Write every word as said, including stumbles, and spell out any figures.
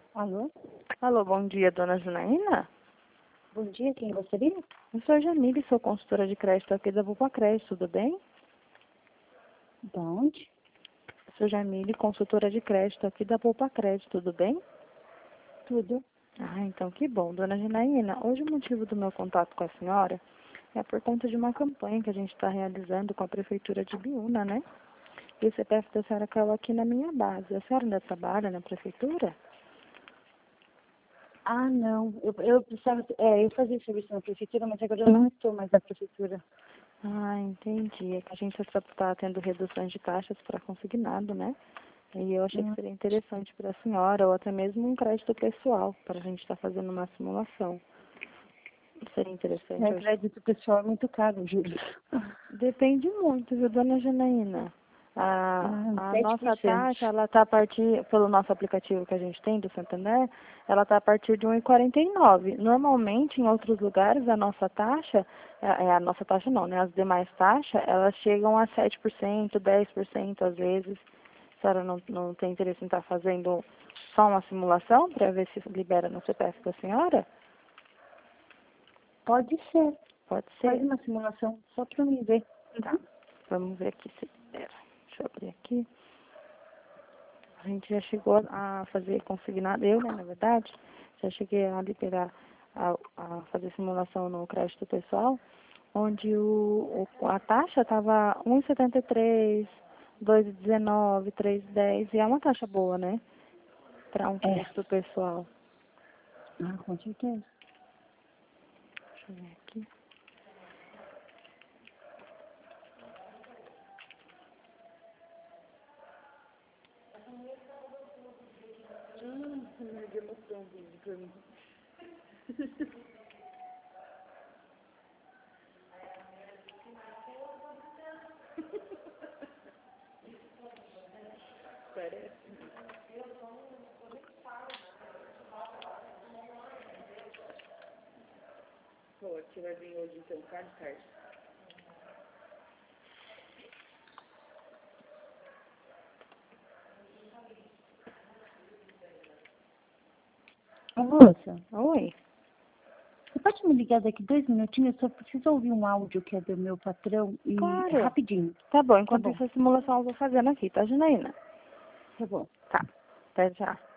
Alô? Alô, bom dia, dona Janaína? Bom dia, quem gostaria? Eu sou a Jamile, sou consultora de crédito aqui da Bupa Crédito, tudo bem? Da onde? Sou Jamile, consultora de crédito aqui da Bupa Crédito, tudo bem? Tudo. Ah, então que bom. Dona Janaína, hoje o motivo do meu contato com a senhora é por conta de uma campanha que a gente está realizando com a Prefeitura de Biúna, né? E o C P F da senhora caiu aqui na minha base. A senhora ainda trabalha na Prefeitura? Ah, não. Eu, eu precisava. É, eu fazia serviço na prefeitura, mas agora eu não estou mais na prefeitura. Ah, entendi. É que a gente está tendo reduções de taxas para consignado, né? E eu achei que Hum, seria interessante para a senhora, ou até mesmo um crédito pessoal, para a gente estar fazendo uma simulação. Seria interessante Meu hoje. crédito pessoal é muito caro, juro. Depende muito, viu, dona Janaína? A, Ah, a sete por nossa cento. taxa, ela está a partir, pelo nosso aplicativo que a gente tem, do Santander, ela está a partir de um e quarenta e nove. Normalmente, em outros lugares, a nossa taxa, é é a nossa taxa não, né? As demais taxas, elas chegam a sete por cento, dez por cento às vezes. A senhora não, não tem interesse em estar fazendo só uma simulação para ver se libera no C P F da senhora? Pode ser. Pode Faz ser? uma simulação só para mim ver. Tá. Uhum. Vamos ver aqui se libera. Deixa eu abrir aqui. A gente já chegou a fazer consignado, eu, né, na verdade, já cheguei a liberar, a, a fazer simulação no crédito pessoal, onde o, o- a taxa estava um e setenta e três, dois e dezenove, três e dez, e é uma taxa boa, né, para um É. crédito pessoal. Ah, com certeza. Deixa eu ver aqui. Pô, aqui vai vir hoje então, card card. Ô, moça, Oi. você pode me ligar daqui dois minutinhos? Eu só preciso ouvir um áudio que é do meu patrão e é Claro. rapidinho. Tá bom, Tá enquanto bom, isso a simulação eu vou fazendo aqui, tá, Janaína? tá bom. Tá. Até já.